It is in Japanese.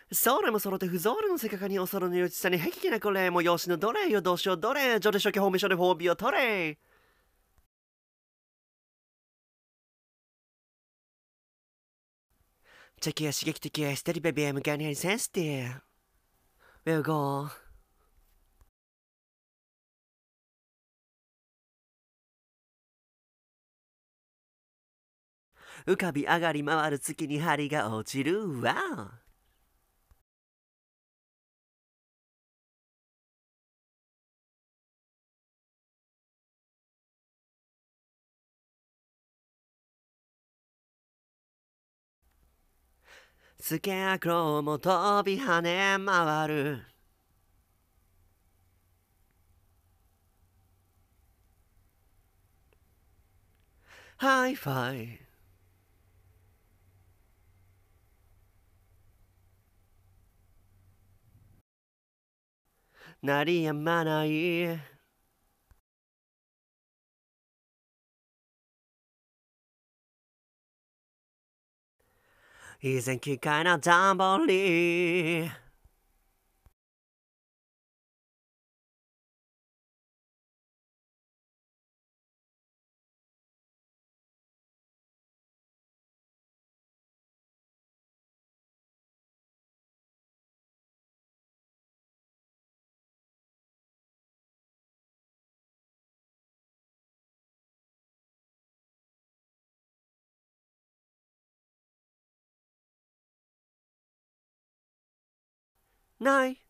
それもそろって不ぞるのせかかにおそろのよちさにへききなこれもよしのどれよどうしようどれジョデショキホーミショで褒美を取れチェキや刺激的やステディベビー向かいにありセンシティブ We'll go 浮かび上がり回る月に針が落ちるわスケアクローも飛び跳ね回るハイファイ鳴りやまない以前奇怪なダンボリーない